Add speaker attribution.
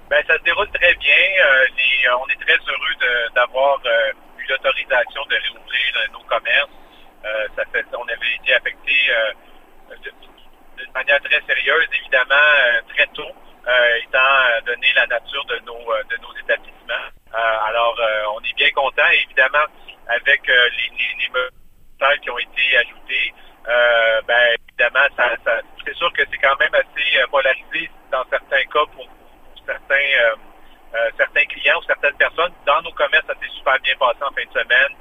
Speaker 1: Ben, ça se déroule très bien. On est très heureux d'avoir eu l'autorisation de réouvrir nos commerces. On avait été affecté d'une manière très sérieuse, évidemment, très tôt, étant donné la nature de nos établissements. Alors, on est bien content. Évidemment, avec les mesures qui ont été ajoutées, ben, évidemment, c'est sûr que c'est quand même assez polarisé dans certains cas pour certains clients ou certaines personnes. Dans nos commerces, ça s'est super bien passé en fin de semaine.